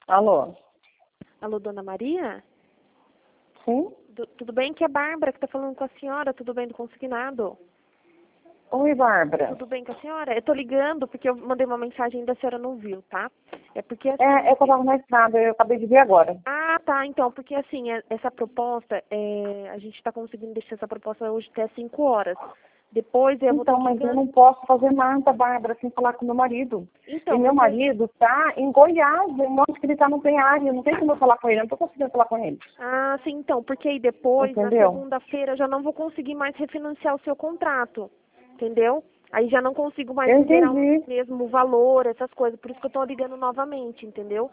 Alô? Alô, Dona Maria? Sim? Tudo bem? Que é a Bárbara que está falando com a senhora. Tudo bem do consignado? Oi, Bárbara. Tudo bem com a senhora? Eu tô ligando porque eu mandei uma mensagem e ainda a senhora não viu, tá? É porque assim... É que eu tava na estrada, eu acabei de ver agora. Ah, tá. Então, porque assim, essa proposta, a gente está conseguindo deixar essa proposta hoje até 5 horas. Depois eu vou ter Então, que... mas eu não posso fazer nada, Bárbara, sem falar com meu marido. Então, E meu porque... marido tá em Goiás, onde que ele tá não tem área, não tem como eu falar com ele, eu não tô conseguindo falar com ele. Ah, sim, então, porque aí depois, na Entendeu? segunda-feira, eu já não vou conseguir mais refinanciar o seu contrato, entendeu? Aí já não consigo mais Eu liberar o entendi. mesmo valor, essas coisas, por isso que eu tô ligando novamente, entendeu?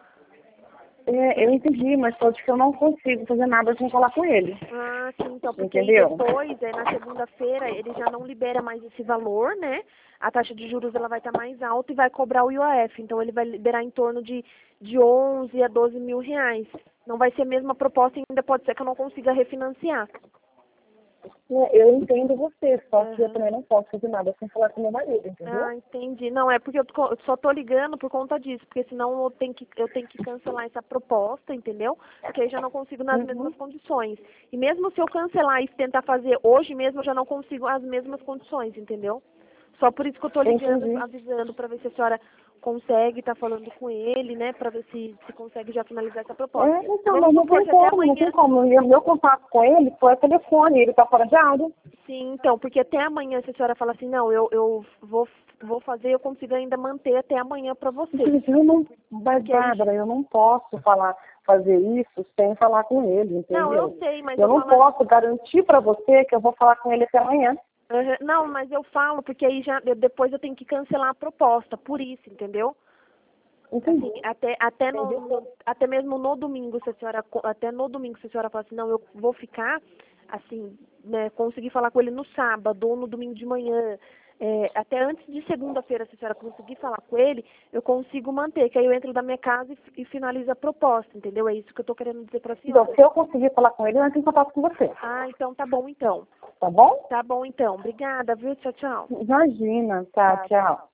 Eu entendi, mas pode que eu não consigo fazer nada sem falar com ele. Ah, sim, então, porque aí Entendeu? depois, na segunda-feira, ele já não libera mais esse valor, né? A taxa de juros ela vai estar mais alta e vai cobrar o IOF. Então, ele vai liberar em torno de 11 a 12 mil reais. Não vai ser a mesma proposta e ainda pode ser que eu não consiga refinanciar. Eu entendo você, só que eu Aham. também não posso fazer nada sem falar com meu marido, entendeu? Ah, entendi. Não, é porque eu só tô ligando por conta disso, porque senão eu tenho que cancelar essa proposta, entendeu? Porque aí já não consigo nas Uhum. mesmas condições. E mesmo se eu cancelar e tentar fazer hoje mesmo, eu já não consigo as mesmas condições, entendeu? Só por isso que eu tô Eu ligando, entendi. avisando para ver se a senhora consegue estar falando com ele, né? Para ver se consegue já finalizar essa proposta. Então, Vamos mas não supor tem que até como, não tem amanhã. como. E o meu contato com ele foi a telefone, ele tá fora de área. Sim, então, porque até amanhã, se a senhora fala assim, não, eu vou fazer, eu consigo ainda manter até amanhã para você. Mas eu não, mas, Porque aí, Bárbara, eu não posso fazer isso sem falar com ele, não, eu entendeu? sei, mas Eu eu não falo, posso garantir para você que eu vou falar com ele até amanhã. não, mas eu falo, porque aí já, depois eu tenho que cancelar a proposta, por isso, entendeu? Entendi. Assim, até Entendi. até mesmo no domingo, se a senhora, até no domingo, se a senhora fala assim, não, eu vou ficar, assim, né, conseguir falar com ele no sábado ou no domingo de manhã, até antes de segunda-feira, se a senhora conseguir falar com ele, eu consigo manter, que aí eu entro da minha casa e finalizo a proposta, entendeu? É isso que eu tô querendo dizer pra Então, senhora. se eu conseguir falar com ele, eu entro em contato com você. Ah, então tá bom então. Tá bom? Tá bom então. Obrigada, viu? Tchau, tchau. Imagina. Tá, Tá. tchau.